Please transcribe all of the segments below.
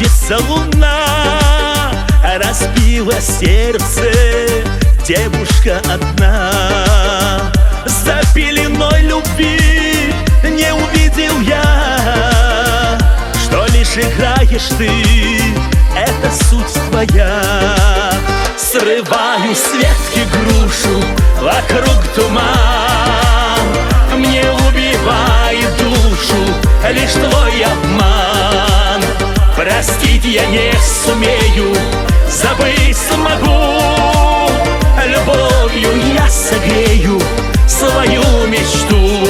Садится луна, разбила сердце девушка одна. За пеленой любви не увидел я, что лишь играешь ты, это суть твоя. Срываю с ветки грушу, вокруг туман, мне убивает душу лишь твой обман. Простить я не сумею, забыть смогу, любовью я согрею свою мечту.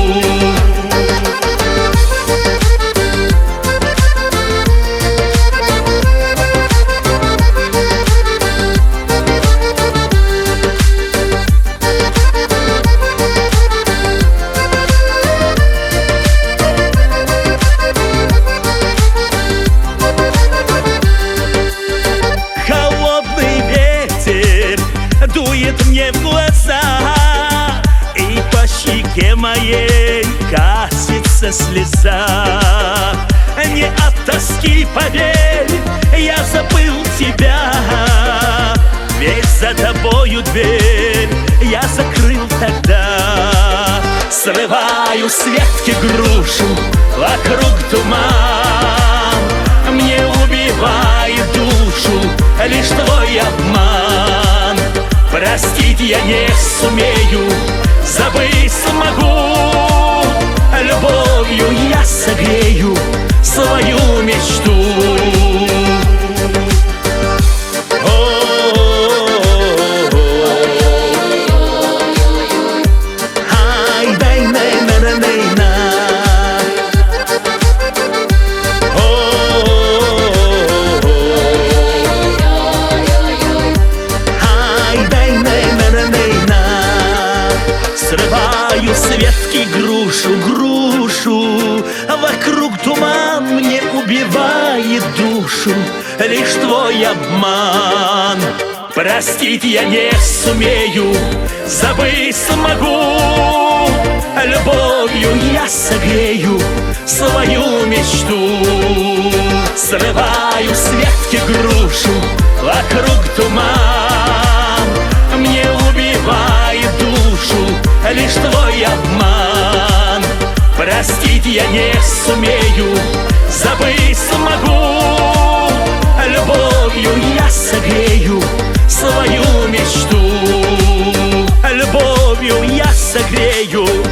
Дует мне в глаза, и по щеке моей катится слеза. Не от тоски, поверь, я забыл тебя, ведь за тобою дверь я закрыл тогда. Срываю с ветки грушу, вокруг туман, мне убивает душу лишь твой обман. Простить я не сумею, забыть смогу, любовью я согрею свою мечту. Срываю с ветки грушу, вокруг туман, мне убивает душу лишь твой обман. Простить я не сумею, забыть смогу, любовью я согрею свою мечту. Срываю с ветки грушу, вокруг туман, мне убивает душу лишь твой обман. Простить я не сумею, забыть смогу, любовью я согрею свою мечту. Любовью я согрею